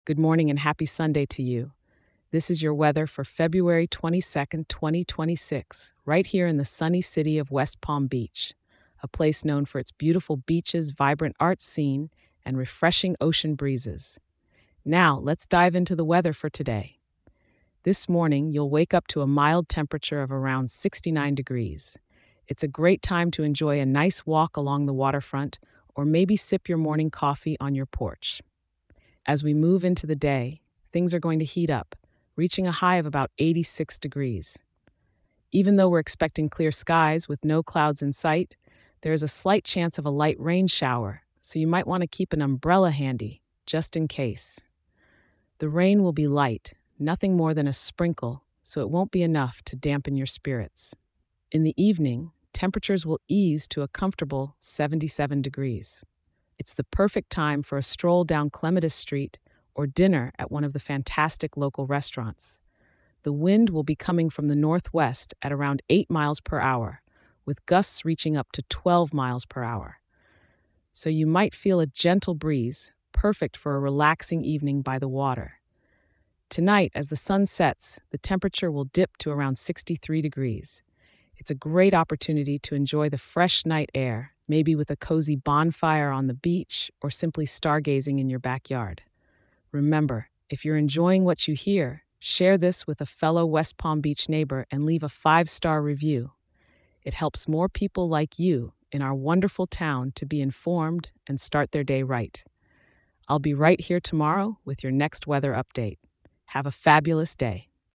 Good morning and happy Sunday to you. This is your weather for February 22nd, 2026, right here in the sunny city of West Palm Beach, a place known for its beautiful beaches, vibrant art scene, and refreshing ocean breezes. Now, let's dive into the weather for today. This morning, you'll wake up to a mild temperature of around 69 degrees. It's a great time to enjoy a nice walk along the waterfront or maybe sip your morning coffee on your porch. As we move into the day, things are going to heat up, reaching a high of about 86 degrees. Even though we're expecting clear skies with no clouds in sight, there is a slight chance of a light rain shower, so you might want to keep an umbrella handy, just in case. The rain will be light, nothing more than a sprinkle, so it won't be enough to dampen your spirits. In the evening, temperatures will ease to a comfortable 77 degrees. It's the perfect time for a stroll down Clematis Street or dinner at one of the fantastic local restaurants. The wind will be coming from the northwest at around 8 miles per hour, with gusts reaching up to 12 miles per hour. So you might feel a gentle breeze, perfect for a relaxing evening by the water. Tonight, as the sun sets, the temperature will dip to around 63 degrees. It's a great opportunity to enjoy the fresh night air, maybe with a cozy bonfire on the beach or simply stargazing in your backyard. Remember, if you're enjoying what you hear, share this with a fellow West Palm Beach neighbor and leave a 5-star review. It helps more people like you in our wonderful town to be informed and start their day right. I'll be right here tomorrow with your next weather update. Have a fabulous day.